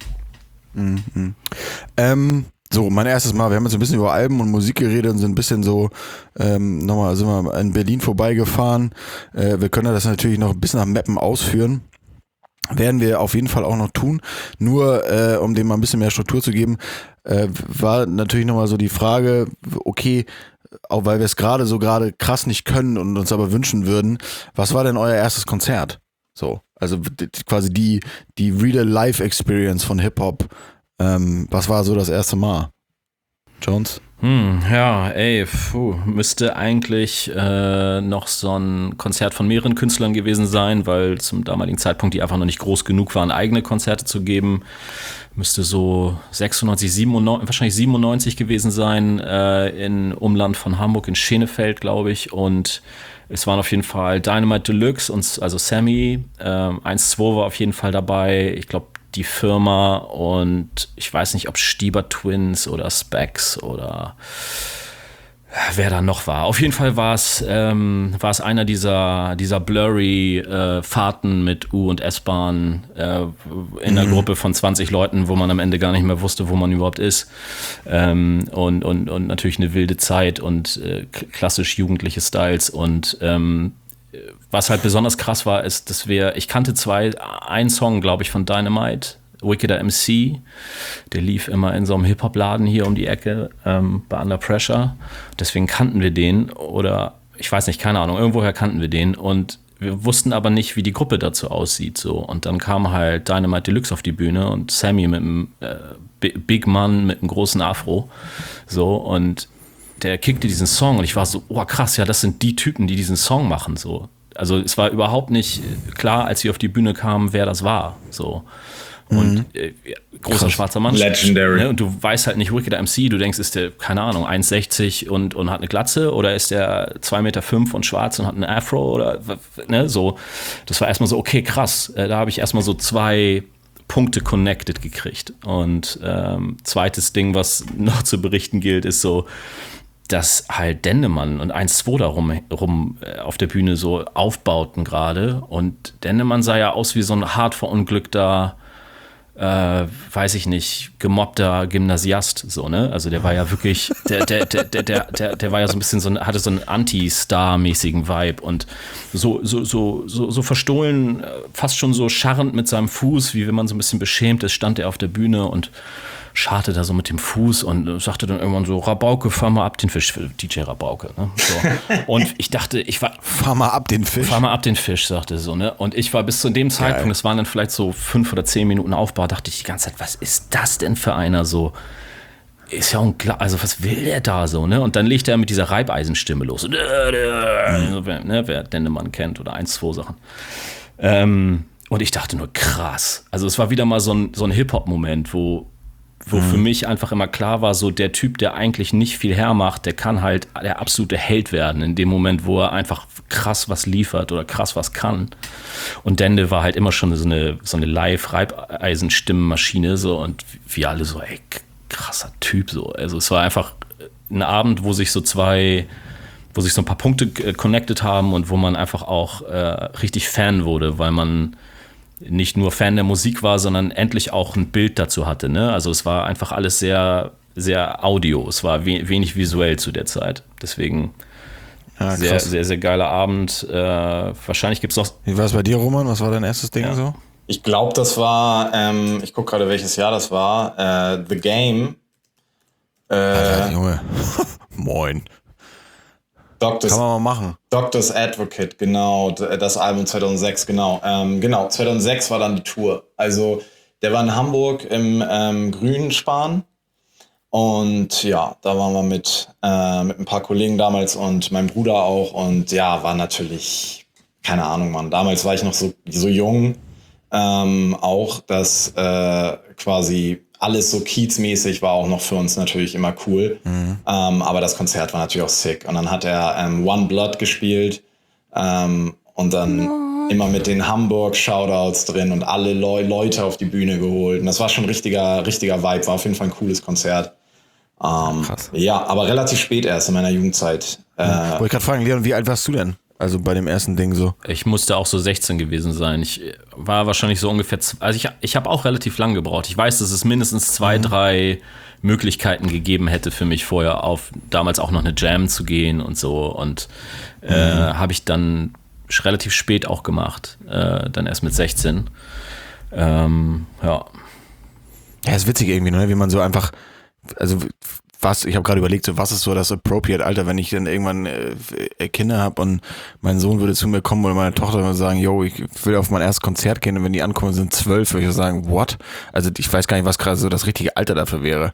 A: So, mein erstes Mal, wir haben jetzt ein bisschen über Alben und Musik geredet und sind ein bisschen so, nochmal sind wir in Berlin vorbeigefahren. Wir können das natürlich noch ein bisschen am Mappen ausführen. Werden wir auf jeden Fall auch noch tun. Nur, um dem mal ein bisschen mehr Struktur zu geben, war natürlich nochmal so die Frage, okay, auch weil wir es gerade krass nicht können und uns aber wünschen würden, was war denn euer erstes Konzert? So, also quasi die Real-Life-Experience von Hip-Hop. Was war so das erste Mal? Jones?
B: Müsste eigentlich noch so ein Konzert von mehreren Künstlern gewesen sein, weil zum damaligen Zeitpunkt die einfach noch nicht groß genug waren, eigene Konzerte zu geben. Müsste so 96, 97, wahrscheinlich 97 gewesen sein, in Umland von Hamburg, in Schenefeld, glaube ich. Und es waren auf jeden Fall Dynamite Deluxe, also Sammy, 1-2 war auf jeden Fall dabei. Ich glaube, die Firma und ich weiß nicht, ob Stieber Twins oder Specs oder wer da noch war. Auf jeden Fall war es einer dieser blurry Fahrten mit U- und S-Bahn in einer Gruppe von 20 Leuten, wo man am Ende gar nicht mehr wusste, wo man überhaupt ist. Und natürlich eine wilde Zeit und klassisch jugendliche Styles und was halt besonders krass war, ist, dass ich kannte einen Song, glaube ich, von Dynamite, Wickeder MC, der lief immer in so einem Hip-Hop-Laden hier um die Ecke bei Under Pressure. Deswegen kannten wir den oder ich weiß nicht, keine Ahnung, irgendwoher kannten wir den und wir wussten aber nicht, wie die Gruppe dazu aussieht. So. Und dann kam halt Dynamite Deluxe auf die Bühne und Sammy mit einem Big Man mit einem großen Afro. So und der kickte diesen Song und ich war so, oh krass, ja, das sind die Typen, die diesen Song machen, so. Also es war überhaupt nicht klar, als wir auf die Bühne kamen, wer das war, so. Und großer krass. Schwarzer Mann.
C: Legendary.
B: Ne? Und du weißt halt nicht, Wickeder MC, du denkst, ist der, keine Ahnung, 1,60 und hat eine Glatze oder ist der 2,5 Meter und schwarz und hat einen Afro oder, ne, so. Das war erstmal so, okay, krass. Da habe ich erstmal so 2 Punkte connected gekriegt. Und zweites Ding, was noch zu berichten gilt, ist so, dass halt Dendemann und 1-2 da rum auf der Bühne so aufbauten gerade. Und Dendemann sah ja aus wie so ein hart verunglückter, weiß ich nicht, gemobbter Gymnasiast, so, ne? Also der war ja wirklich, der war ja so ein bisschen hatte so einen Anti-Star-mäßigen Vibe und so verstohlen, fast schon so scharrend mit seinem Fuß, wie wenn man so ein bisschen beschämt ist, stand er auf der Bühne und scharte da so mit dem Fuß und sagte dann irgendwann so, Rabauke, fahr mal ab den Fisch, DJ Rabauke, ne? So. Und ich dachte,
A: fahr mal ab den Fisch,
B: sagte er so, ne? Und ich war bis zu dem Zeitpunkt, es waren dann vielleicht so 5 oder 10 Minuten Aufbau, dachte ich die ganze Zeit, was ist das denn für einer so? Ist ja unklar, also was will der da so, ne? Und dann legt er mit dieser Reibeisenstimme los. Ne, wer Dendemann kennt oder 1-2 Sachen. Und ich dachte nur, krass. Also es war wieder mal so ein Hip-Hop-Moment, wo für mich einfach immer klar war, so der Typ, der eigentlich nicht viel hermacht, der kann halt der absolute Held werden in dem Moment, wo er einfach krass was liefert oder krass was kann. Und Dende war halt immer schon so eine Live-Reibeisenstimmmaschine so und wir alle so, ey, krasser Typ so. Also es war einfach ein Abend, wo sich so ein paar Punkte connected haben und wo man einfach auch richtig Fan wurde, weil man nicht nur Fan der Musik war, sondern endlich auch ein Bild dazu hatte. Ne? Also es war einfach alles sehr, sehr Audio. Es war wenig visuell zu der Zeit. Deswegen sehr, sehr, sehr geiler Abend. Wahrscheinlich gibt es noch...
A: Wie war es bei dir, Roman? Was war dein erstes Ding so?
C: Ich glaube, das war, ich gucke gerade, welches Jahr das war. The Game.
A: Alter, Junge. Moin. Kann man mal machen.
C: Doctor's Advocate, genau. Das Album 2006, genau. 2006 war dann die Tour. Also der war in Hamburg im Grünspan. Und ja, da waren wir mit ein paar Kollegen damals und meinem Bruder auch. Und ja, war natürlich, keine Ahnung, Mann. Damals war ich noch so jung. Auch, dass quasi alles so kiezmäßig war auch noch für uns natürlich immer cool. Aber das Konzert war natürlich auch sick. Und dann hat er One Blood gespielt und dann immer mit den Hamburg-Shoutouts drin und alle Leute auf die Bühne geholt. Und das war schon richtiger Vibe. War auf jeden Fall ein cooles Konzert.
A: Krass.
C: Ja, aber relativ spät erst in meiner Jugendzeit.
A: Wollte ich gerade fragen, Leon, wie alt warst du denn? Also bei dem ersten Ding so.
B: Ich musste auch so 16 gewesen sein. Ich war wahrscheinlich so ungefähr, also ich habe auch relativ lang gebraucht. Ich weiß, dass es mindestens 2, 3 Möglichkeiten gegeben hätte für mich vorher damals auch noch eine Jam zu gehen und so. Und habe ich dann relativ spät auch gemacht. Dann erst mit 16. Ja.
A: Ja, ist witzig irgendwie, ne? Wie man so einfach, also ich habe gerade überlegt, so was ist so das appropriate Alter, wenn ich dann irgendwann Kinder habe und mein Sohn würde zu mir kommen oder meine Tochter würde sagen, yo, ich will auf mein erstes Konzert gehen und wenn die ankommen, sind 12, würde ich sagen, what? Also ich weiß gar nicht, was gerade so das richtige Alter dafür wäre.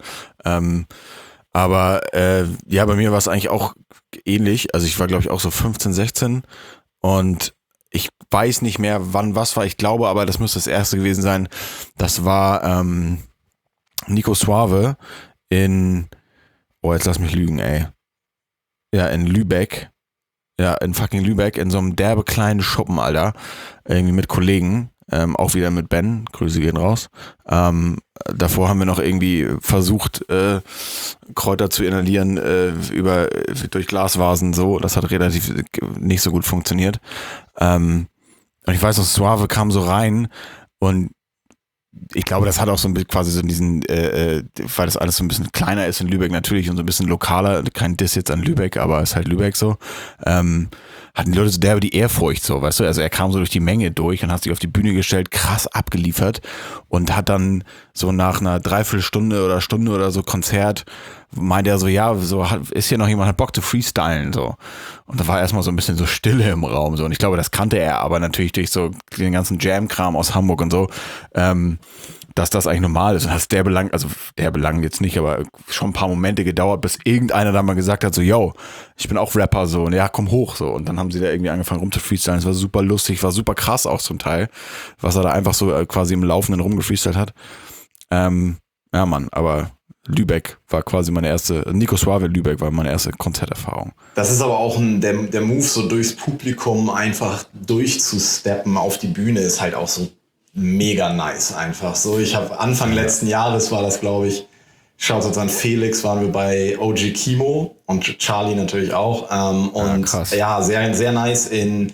A: Aber ja, bei mir war es eigentlich auch ähnlich. Also ich war, glaube ich, auch so 15, 16 und ich weiß nicht mehr, wann was war. Ich glaube aber, das müsste das erste gewesen sein. Das war Nico Suave jetzt lass mich lügen, ey. Ja, in Lübeck. Ja, in fucking Lübeck, in so einem derbe kleinen Schuppen, Alter. Irgendwie mit Kollegen. Auch wieder mit Ben. Grüße gehen raus. Davor haben wir noch irgendwie versucht, Kräuter zu inhalieren durch Glasvasen so. Das hat relativ nicht so gut funktioniert. Und ich weiß noch, Suave kam so rein und ich glaube, das hat auch so ein bisschen quasi so diesen, weil das alles so ein bisschen kleiner ist in Lübeck natürlich und so ein bisschen lokaler, kein Diss jetzt an Lübeck, aber ist halt Lübeck so, hatten die Leute so derbe die Ehrfurcht so, weißt du, also er kam so durch die Menge durch und hat sich auf die Bühne gestellt, krass abgeliefert und hat dann so nach einer Dreiviertelstunde oder Stunde oder so Konzert, meinte er so, ja, so ist hier noch jemand, hat Bock zu freestylen so. Und da war erstmal so ein bisschen so Stille im Raum so und ich glaube, das kannte er aber natürlich durch so den ganzen Jam-Kram aus Hamburg und so, dass das eigentlich normal ist und das der Belang jetzt nicht, aber schon ein paar Momente gedauert, bis irgendeiner da mal gesagt hat so, yo, ich bin auch Rapper so und ja, komm hoch so und dann haben sie da irgendwie angefangen rumzufreestylen, es war super lustig, war super krass auch zum Teil, was er da einfach so quasi im Laufenden rumgefreestylt hat. Ja Mann, aber Lübeck war quasi Nico Suave Lübeck war meine erste Konzerterfahrung.
C: Das ist aber auch der Move, so durchs Publikum einfach durchzusteppen auf die Bühne, ist halt auch so mega nice einfach. So, ich habe Anfang letzten Jahres war das, glaube ich, schaut uns an Felix, waren wir bei OG Kimo und Charlie natürlich auch. Und ja, sehr, sehr nice im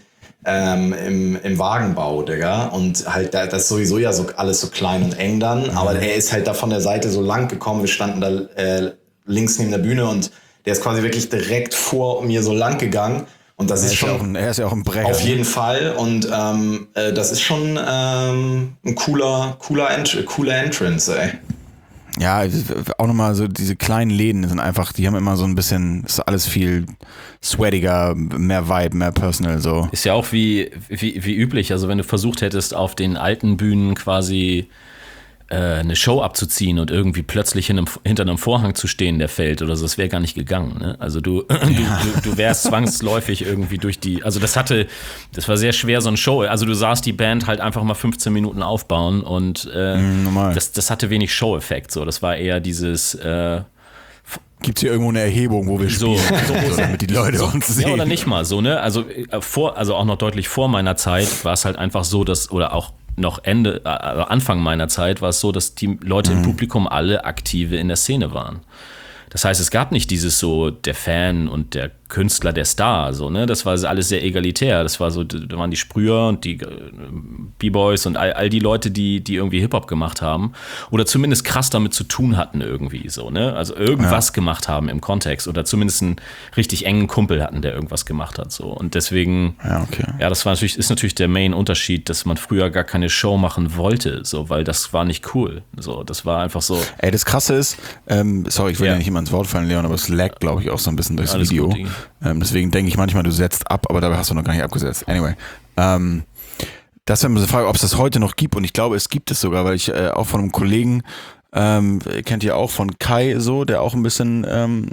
C: Wagenbau, Digga. Und halt, das ist sowieso ja so alles so klein und eng dann. Aber er ist halt da von der Seite so lang gekommen. Wir standen da links neben der Bühne und der ist quasi wirklich direkt vor mir so lang gegangen. Und das ist schon,
A: er ist ja auch ein Brecher.
C: Auf jeden Fall. Und das ist schon ein cooler Entrance, ey.
A: Ja, auch nochmal so diese kleinen Läden sind einfach, die haben immer so ein bisschen, ist alles viel sweatiger, mehr Vibe, mehr Personal so.
B: Ist ja auch wie üblich, also wenn du versucht hättest, auf den alten Bühnen quasi eine Show abzuziehen und irgendwie plötzlich hinter einem Vorhang zu stehen, der fällt oder so, das wäre gar nicht gegangen. Ne? Also du wärst zwangsläufig irgendwie also das war sehr schwer, so eine Show. Also du sahst die Band halt einfach mal 15 Minuten aufbauen und das hatte wenig Show-Effekt. So. Das war eher dieses
A: Gibt's hier irgendwo eine Erhebung, wo wir spielen, so damit die Leute uns sehen?
B: Ja, oder nicht mal so, ne? Also auch noch deutlich vor meiner Zeit war es halt einfach so, oder auch noch Anfang meiner Zeit war es so, dass die Leute im Publikum alle Aktive in der Szene waren. Das heißt, es gab nicht dieses so, der Fan und der Künstler, der Star, so, ne? Das war alles sehr egalitär. Das war so, da waren die Sprüher und die B-Boys und all die Leute, die irgendwie Hip-Hop gemacht haben oder zumindest krass damit zu tun hatten irgendwie, so, ne? Also irgendwas gemacht haben im Kontext oder zumindest einen richtig engen Kumpel hatten, der irgendwas gemacht hat, so. Und deswegen, das ist natürlich der Main-Unterschied, dass man früher gar keine Show machen wollte, so, weil das war nicht cool, so. Das war einfach so.
A: Ey, das Krasse ist, sorry, ich will ja nicht immer ins Wort fallen, Leon, aber es laggt, glaube ich, auch so ein bisschen durchs Video. Gut, deswegen denke ich manchmal, du setzt ab, aber dabei hast du noch gar nicht abgesetzt. Anyway. Das wäre mir so eine Frage, ob es das heute noch gibt. Und ich glaube, es gibt es sogar, weil ich auch von einem Kollegen, kennt ihr auch von Kai so, der auch ein bisschen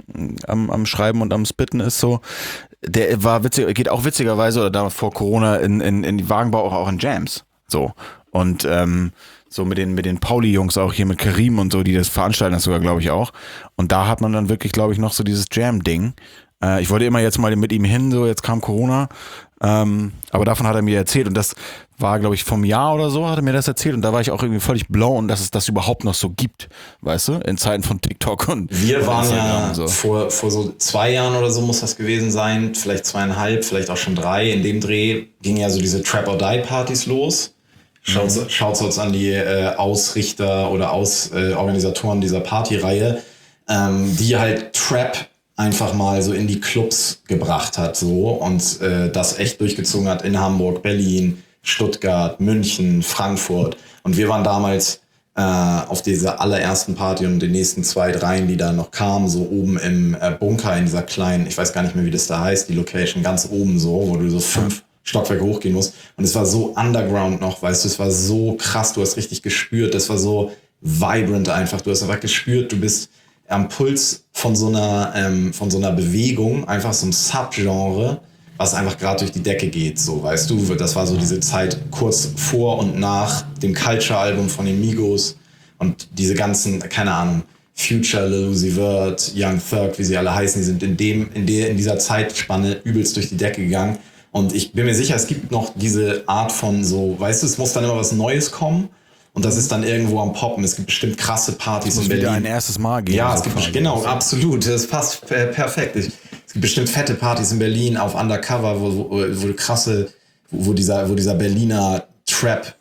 A: am Schreiben und am Spitten ist so. Der war geht auch witzigerweise oder damals vor Corona in die Wagenbau auch in Jams. So. Und so mit den Pauli-Jungs auch hier mit Karim und so, die das veranstalten, das sogar, glaube ich, auch. Und da hat man dann wirklich, glaube ich, noch so dieses Jam-Ding. Ich wollte immer jetzt mal mit ihm hin, so jetzt kam Corona. Aber davon hat er mir erzählt und das war, glaube ich, vom Jahr oder so hat er mir das erzählt und da war ich auch irgendwie völlig blown, dass es das überhaupt noch so gibt, weißt du, in Zeiten von TikTok und
C: wir waren ja so. Vor so 2 Jahren oder so muss das gewesen sein, vielleicht 2,5, vielleicht auch schon 3. In dem Dreh ging ja so diese Trap-or-Die-Partys los. Schaut uns an die Ausrichter oder Organisatoren dieser Partyreihe, die halt Trap einfach mal so in die Clubs gebracht hat so und das echt durchgezogen hat in Hamburg, Berlin, Stuttgart, München, Frankfurt. Und wir waren damals auf dieser allerersten Party und den nächsten 2, 3, die da noch kamen, so oben im Bunker in dieser kleinen, ich weiß gar nicht mehr, wie das da heißt, die Location ganz oben so, wo du so 5 Stockwerke hochgehen musst. Und es war so underground noch, weißt du, es war so krass, du hast richtig gespürt, das war so vibrant einfach, du hast einfach gespürt, du bist am Puls von so einer Bewegung, einfach so einem Subgenre, was einfach gerade durch die Decke geht, so, weißt du, das war so diese Zeit kurz vor und nach dem Culture-Album von den Migos und diese ganzen, keine Ahnung, Future, Lil Uzi Vert, Young Thug, wie sie alle heißen, die sind in dieser Zeitspanne übelst durch die Decke gegangen und ich bin mir sicher, es gibt noch diese Art von so, weißt du, es muss dann immer was Neues kommen und das ist dann irgendwo am Poppen, es gibt bestimmt krasse Partys in Berlin.
A: Es muss wieder ein erstes Mal geben.
C: Ja, es gibt, genau, absolut, das passt perfekt. Es gibt bestimmt fette Partys in Berlin auf Undercover, wo dieser Berliner Trap,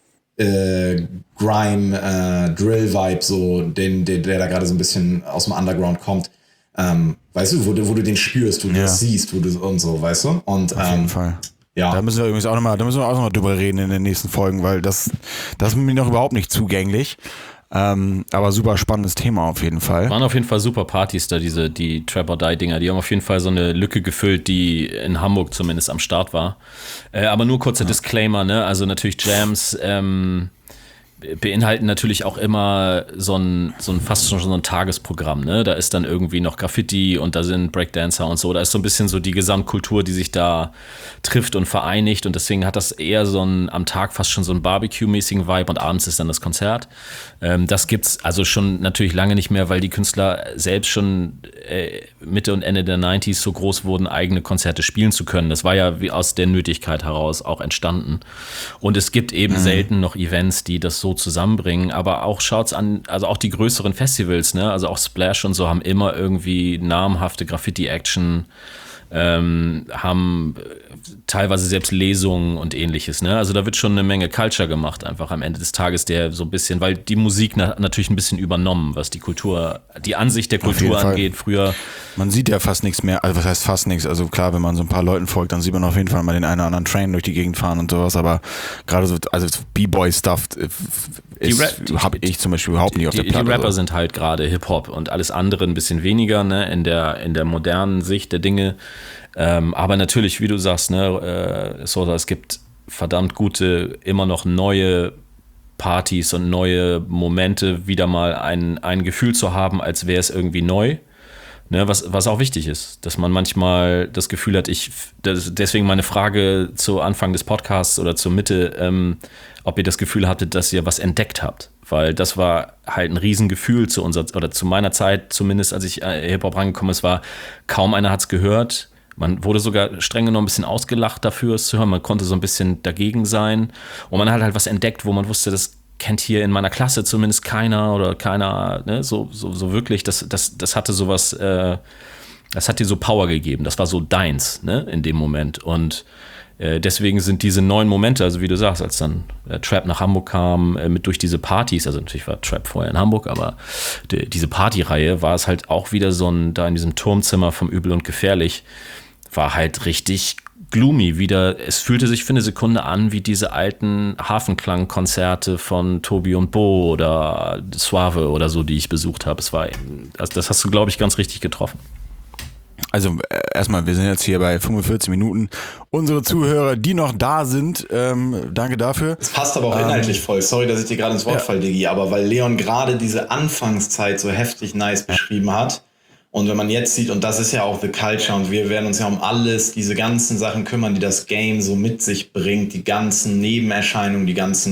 C: Grime, Drill-Vibe, so, der da gerade so ein bisschen aus dem Underground kommt, weißt du, wo du den spürst, wo du das siehst, und so, weißt du? Und,
A: auf jeden Fall.
C: Ja.
A: Da müssen wir übrigens auch noch drüber reden in den nächsten Folgen, weil das ist mir noch überhaupt nicht zugänglich. Aber super spannendes Thema auf jeden Fall.
B: Waren auf jeden Fall super Partys da, die Trap or Die Dinger. Die haben auf jeden Fall so eine Lücke gefüllt, die in Hamburg zumindest am Start war. Aber nur kurzer Disclaimer, ne? Also natürlich Jams beinhalten natürlich auch immer so ein fast schon so ein Tagesprogramm, ne? Da ist dann irgendwie noch Graffiti und da sind Breakdancer und so. Da ist so ein bisschen so die Gesamtkultur, die sich da trifft und vereinigt und deswegen hat das eher so am Tag fast schon so einen Barbecue-mäßigen Vibe und abends ist dann das Konzert. Das gibt's also schon natürlich lange nicht mehr, weil die Künstler selbst schon Mitte und Ende der 90s so groß wurden, eigene Konzerte spielen zu können. Das war ja wie aus der Nötigkeit heraus auch entstanden. Und es gibt eben selten noch Events, die das so zusammenbringen, aber auch schaut's an, also auch die größeren Festivals, ne, also auch Splash und so haben immer irgendwie namhafte Graffiti-Action, haben teilweise selbst Lesungen und ähnliches, ne? Also da wird schon eine Menge Culture gemacht, einfach am Ende des Tages, der so ein bisschen, weil die Musik natürlich ein bisschen übernommen, was die Kultur, die Ansicht der Kultur angeht. Früher.
A: Man sieht ja fast nichts mehr, also was heißt fast nichts, also klar, wenn man so ein paar Leuten folgt, dann sieht man auf jeden Fall mal den einen oder anderen Train durch die Gegend fahren und sowas, aber gerade so, also B-Boy-Stuff habe ich zum Beispiel überhaupt nicht auf der Platte.
B: Die Rapper sind halt gerade Hip-Hop und alles andere ein bisschen weniger, ne, in der modernen Sicht der Dinge. Aber natürlich, wie du sagst, ne, es gibt verdammt gute, immer noch neue Partys und neue Momente, wieder mal ein Gefühl zu haben, als wäre es irgendwie neu. Ne, was auch wichtig ist, dass man manchmal das Gefühl hat, deswegen meine Frage zu Anfang des Podcasts oder zur Mitte, ob ihr das Gefühl hattet, dass ihr was entdeckt habt. Weil das war halt ein Riesengefühl zu meiner Zeit, zumindest als ich Hip-Hop rangekommen ist, war, kaum einer hat's gehört. Man wurde sogar streng genommen ein bisschen ausgelacht dafür, es zu hören. Man konnte so ein bisschen dagegen sein. Und man hat halt was entdeckt, wo man wusste, das kennt hier in meiner Klasse zumindest keiner oder keiner, ne, so wirklich. Das hatte sowas, das hat dir so Power gegeben. Das war so deins, ne, in dem Moment. Und deswegen sind diese neuen Momente, also wie du sagst, als dann Trap nach Hamburg kam, durch diese Partys, also natürlich war Trap vorher in Hamburg, aber diese Partyreihe war es halt auch wieder da in diesem Turmzimmer vom Übel und Gefährlich, war halt richtig gloomy wieder. Es fühlte sich für eine Sekunde an wie diese alten Hafenklang-Konzerte von Tobi und Bo oder Suave oder so, die ich besucht habe. Das hast du, glaube ich, ganz richtig getroffen.
A: Also erstmal, wir sind jetzt hier bei 45 Minuten. Unsere Zuhörer, die noch da sind, danke dafür.
C: Es passt aber auch inhaltlich voll. Sorry, dass ich dir gerade ins Wort falle, Diggi, aber weil Leon gerade diese Anfangszeit so heftig nice beschrieben hat und wenn man jetzt sieht, und das ist ja auch The Culture und wir werden uns ja um diese ganzen Sachen kümmern, die das Game so mit sich bringt, die ganzen Nebenerscheinungen, die ganzen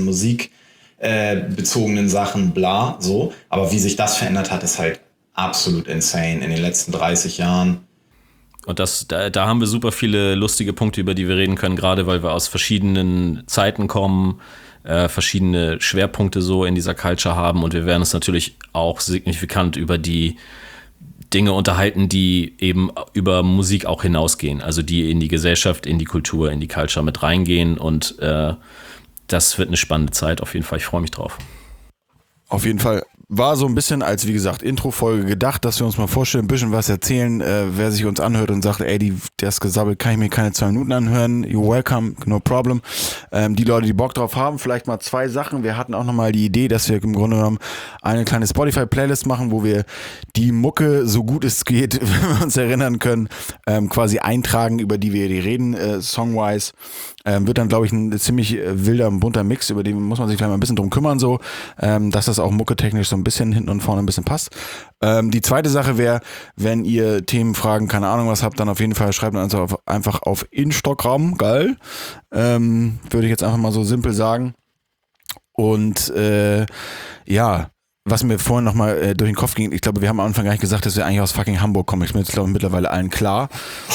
C: musikbezogenen Sachen, bla, so. Aber wie sich das verändert hat, ist halt absolut insane in den letzten 30 Jahren.
B: Und da haben wir super viele lustige Punkte, über die wir reden können, gerade weil wir aus verschiedenen Zeiten kommen, verschiedene Schwerpunkte so in dieser Culture haben und wir werden uns natürlich auch signifikant über die Dinge unterhalten, die eben über Musik auch hinausgehen, also die in die Gesellschaft, in die Kultur, in die Culture mit reingehen und das wird eine spannende Zeit, auf jeden Fall, ich freue mich drauf.
A: Auf jeden Fall. war so ein bisschen als, wie gesagt, Intro-Folge gedacht, dass wir uns mal vorstellen, ein bisschen was erzählen. Wer sich uns anhört und sagt, ey, das Gesabbel kann ich mir keine 2 Minuten anhören. You're welcome, no problem. Die Leute, die Bock drauf haben, vielleicht mal 2 Sachen. Wir hatten auch nochmal die Idee, dass wir im Grunde genommen eine kleine Spotify-Playlist machen, wo wir die Mucke, so gut es geht, wenn wir uns erinnern können, quasi eintragen, über die wir reden, songwise. Wird dann, glaube ich, ein ziemlich wilder, bunter Mix, über den muss man sich vielleicht mal ein bisschen drum kümmern, so, dass das auch mucketechnisch so ein bisschen hinten und vorne ein bisschen passt. Die zweite Sache wäre, wenn ihr Themen, Fragen, keine Ahnung was habt, dann auf jeden Fall schreibt uns einfach auf Instagram, geil. Würde ich jetzt einfach mal so simpel sagen. Und ja, was mir vorhin nochmal durch den Kopf ging, ich glaube, wir haben am Anfang gar nicht gesagt, dass wir eigentlich aus fucking Hamburg kommen. Ich bin jetzt, glaube ich, mittlerweile allen klar.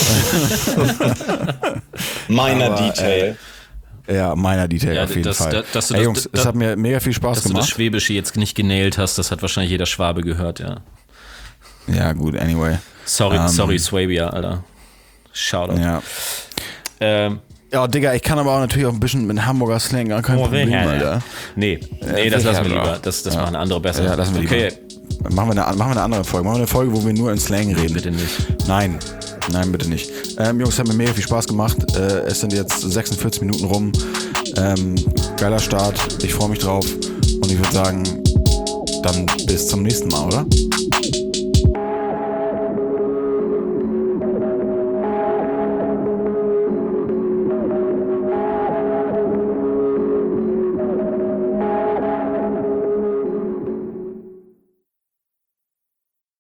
C: Minor Detail.
A: Ja, minor Detail auf jeden Fall. Hey Jungs, es hat mir mega viel Spaß gemacht.
B: Dass du das Schwäbische jetzt nicht genailt hast, das hat wahrscheinlich jeder Schwabe gehört, ja.
A: Ja, gut, anyway.
B: Sorry, Swabia, Alter. Shoutout.
A: Ja. Ja, Digga, ich kann aber auch natürlich auch ein bisschen mit Hamburger Slang, gar kein Problem, Alter.
B: Nee, das lassen wir lieber. Das machen andere besser.
A: Ja, lassen wir lieber.
B: Okay.
A: Machen wir eine andere Folge. Machen wir eine Folge, wo wir nur in Slang reden.
B: Bitte nicht.
A: Nein, bitte nicht. Jungs, hat mir mega viel Spaß gemacht. Es sind jetzt 46 Minuten rum. Geiler Start. Ich freue mich drauf. Und ich würde sagen, dann bis zum nächsten Mal, oder?